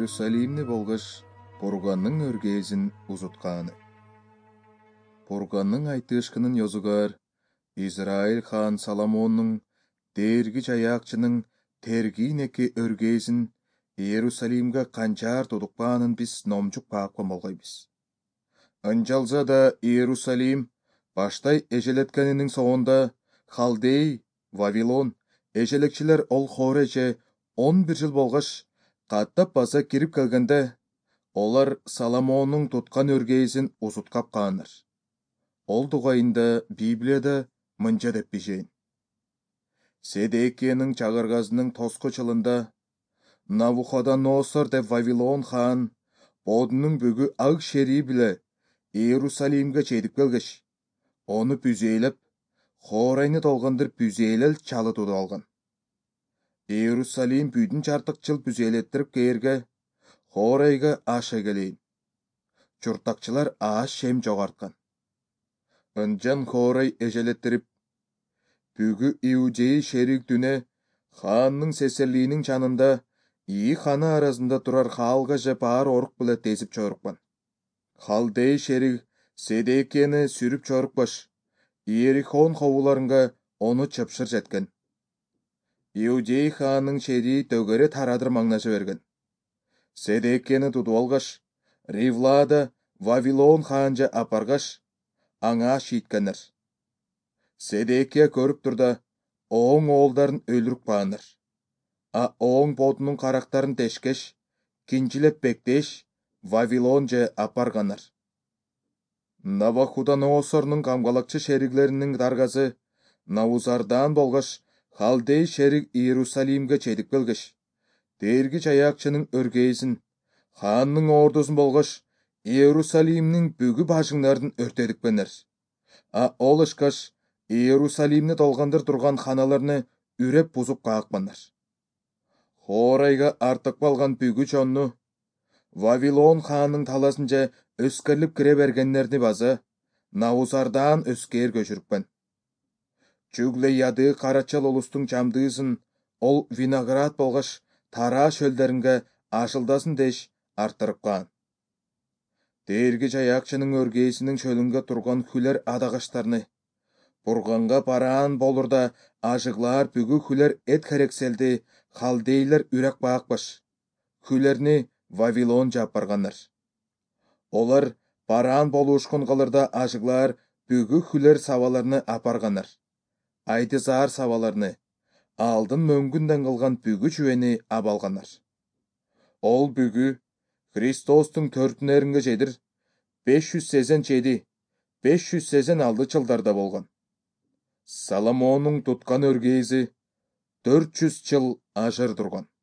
Иерусалимни болгош Бурганның өргезин узутканы. Бурганның айтышкынын ёзугар Израиль хан Соломонның дерги жаякчының тергийнеки өргезин Иерусалимга канчаар тудукпаанын биз номчук паапкан болгойбуз. Ынчалса да Иерусалим баштай эжелеткенинин соонда Халдей, Вавилон, эжелекчилер ол хорече 11 жыл болгош каттап баса кирип келгенде, олар Соломонның туткан өргейсин узуткап кааныр. Ол дугайында Библияда мынча деп бижейин. Седекиянын чагыргазынын тоску чылында Навуходоносор деп Вавилон хан бодунун бүгү ак шери биле Иерусалимге жетип келгеш, ону бүзейлеп, хорайны толгандыр бүзейлел чалы туду алган. Иерусалим бүтүн чартык жыл бүзейлеттирип кээрге, хорайга аш эгелейин. Чуртакчылар аш шем жогарткан. Ынчан хорай эжелеттирип, бүгү Иудей шерик дүне ханның сесерлийинин чанында ии ханы арасында турар хаалгажа баар орук биле тезип чорукпан. Халдей шерик Седекияны сүрүп чорукпаш, Иерихон ховуларынга ону чыпшыр жеткен. Иудей ханның шери төгөрө тарадыр маңнаша берген. Седекияны тутуп алгаш, Ривлада Вавилон ханжа апаргаш, аңа шийткенер. Седекия көрүп турда, оң оолдарын өлүрүп бааныр. А оң бодунун карактарын тешкеш, кинчилеп бектеш, Вавилонже апарганыр. Навуходоносорнун камгалакчы шериглеринин даргасы Навузардан болгош Халдей шерик Иерусалимге жетип келгеш, дерги жаякчынын өргейсин, ханның ордусун болгош Иерусалимнин бүгү башыңдарын өртедикпенер. А ол ышкаш Иерусалимни толгандыр турган ханаларны үреп бузуп каакпанар. Хорайга артык балган бүгү чонну Вавилон ханның таласынча өскерлип кире бергеннерни базы Навузардан өскээр көчүрүппен. Чүгле яды карачал улустун чамдыысын ол виноград болгош тара шөлдеринге ашылдасын деш арттырып каан. Дерги жаякчынын өргейсинин шөлүнгө турган хүлер адагыштарны Бурганга бараан болурда ажыглар бүгү хүлер эт херекселди халдейлер үрек баакпаш. Хүлерни Вавилон жапарганыр. Олар бараан болушкун калырда ажыглар бүгү хүлер сабаларны апарганыр. Айтызаар сабаларны, алдын мөңгүнден калган бүгү чүвени абалганыр. Ол бүгү Христостун төртүнеринге жедир 587, 586 жылдарда болгон. Соломоннун туткан өргейси 400 жыл ажыр турган.